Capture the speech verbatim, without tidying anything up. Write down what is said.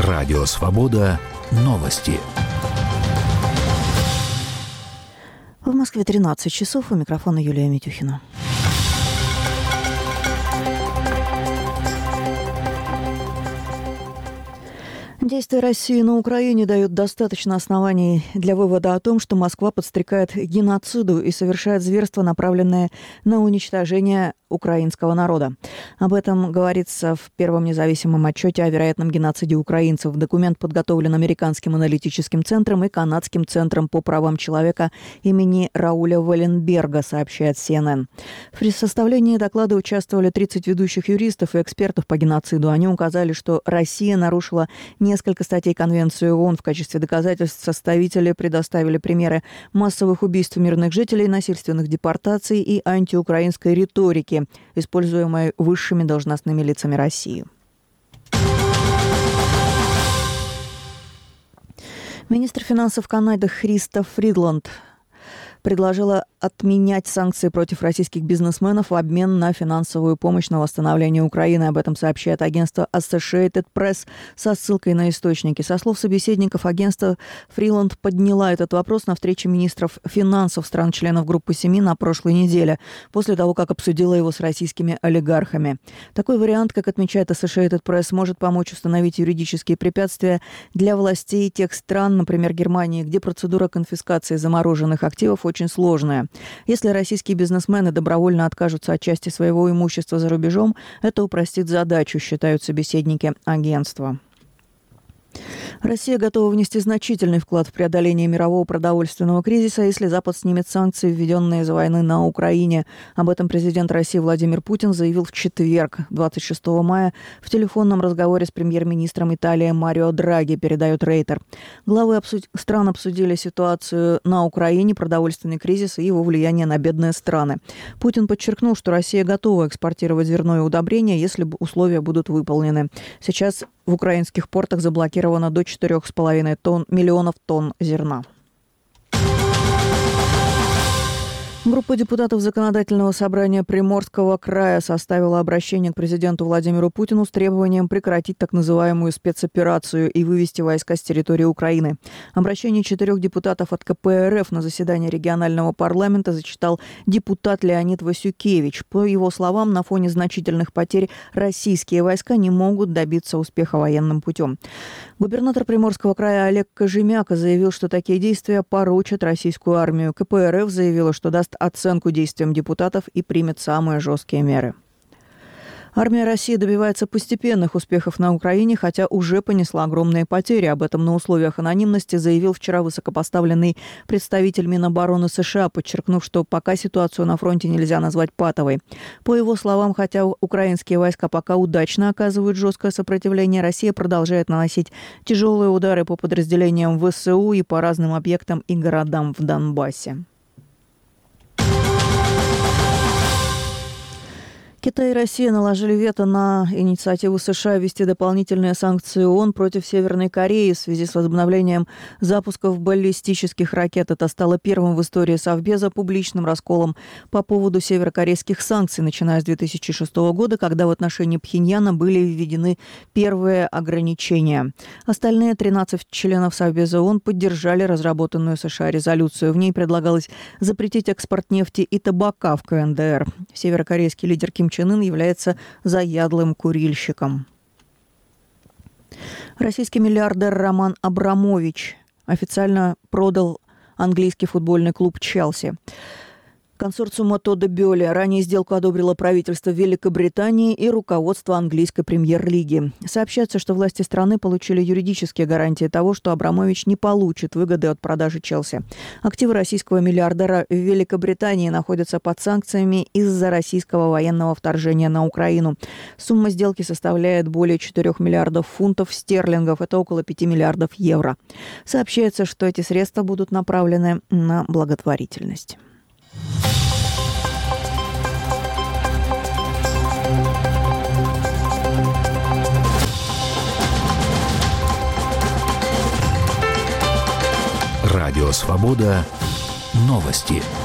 Радио «Свобода». Новости. В Москве тринадцать часов. У микрофона Юлия Митюхина. Действия России на Украине дают достаточно оснований для вывода о том, что Москва подстрекает к геноциду и совершает зверства, направленные на уничтожение украинского народа. Об этом говорится в первом независимом отчете о вероятном геноциде украинцев. Документ подготовлен Американским аналитическим центром и Канадским центром по правам человека имени Рауля Валенберга, сообщает си эн эн. При составлении доклада участвовали тридцать ведущих юристов и экспертов по геноциду. Они указали, что Россия нарушила несколько статей Конвенции ООН. В качестве доказательств составители предоставили примеры массовых убийств мирных жителей, насильственных депортаций и антиукраинской риторики, используемой высшими должностными лицами России. Министр финансов Канады Христа Фридланд предложила отменять санкции против российских бизнесменов в обмен на финансовую помощь на восстановление Украины. Об этом сообщает агентство Associated Press со ссылкой на источники. Со слов собеседников агентства, Фриланд подняла этот вопрос на встрече министров финансов стран-членов Группы семи на прошлой неделе, после того, как обсудила его с российскими олигархами. Такой вариант, как отмечает Associated Press, может помочь установить юридические препятствия для властей тех стран, например, Германии, где процедура конфискации замороженных активов очень сложная. Если российские бизнесмены добровольно откажутся от части своего имущества за рубежом, это упростит задачу, считают собеседники агентства. Россия готова внести значительный вклад в преодоление мирового продовольственного кризиса, если Запад снимет санкции, введенные из-за войны на Украине. Об этом президент России Владимир Путин заявил в четверг, двадцать шестого мая, в телефонном разговоре с премьер-министром Италии Марио Драги, передает Рейтер. Главы обсуд... стран обсудили ситуацию на Украине, продовольственный кризис и его влияние на бедные страны. Путин подчеркнул, что Россия готова экспортировать зерно и удобрения, если условия будут выполнены. Сейчас в украинских портах заблокировано до четырех с половиной тонн, миллионов тонн зерна. Группа депутатов Законодательного собрания Приморского края составила обращение к президенту Владимиру Путину с требованием прекратить так называемую спецоперацию и вывести войска с территории Украины. Обращение четырех депутатов от ка пэ эр эф на заседании регионального парламента зачитал депутат Леонид Васюкевич. По его словам, на фоне значительных потерь российские войска не могут добиться успеха военным путем. Губернатор Приморского края Олег Кожемяка заявил, что такие действия порочат российскую армию. ка пэ эр эф заявила, что даст оценку действиям депутатов и примет самые жесткие меры. Армия России добивается постепенных успехов на Украине, хотя уже понесла огромные потери. Об этом на условиях анонимности заявил вчера высокопоставленный представитель Минобороны США, подчеркнув, что пока ситуацию на фронте нельзя назвать патовой. По его словам, хотя украинские войска пока удачно оказывают жесткое сопротивление, Россия продолжает наносить тяжелые удары по подразделениям вэ эс у и по разным объектам и городам в Донбассе. Китай и Россия наложили вето на инициативу США ввести дополнительные санкции ООН против Северной Кореи в связи с возобновлением запусков баллистических ракет. Это стало первым в истории Совбеза публичным расколом по поводу северокорейских санкций, начиная с две тысячи шестого года, когда в отношении Пхеньяна были введены первые ограничения. Остальные тринадцать членов Совбеза ООН поддержали разработанную США резолюцию. В ней предлагалось запретить экспорт нефти и табака в ка эн дэ эр. Северокорейский лидер Ким Чен Ын является заядлым курильщиком. Российский миллиардер Роман Абрамович официально продал английский футбольный клуб «Челси». Консорциум Тодда Бёли. Ранее сделку одобрило правительство Великобритании и руководство английской премьер-лиги. Сообщается, что власти страны получили юридические гарантии того, что Абрамович не получит выгоды от продажи Челси. Активы российского миллиардера в Великобритании находятся под санкциями из-за российского военного вторжения на Украину. Сумма сделки составляет более четырёх миллиардов фунтов стерлингов. Это около пяти миллиардов евро. Сообщается, что эти средства будут направлены на благотворительность. Радио «Свобода». Новости.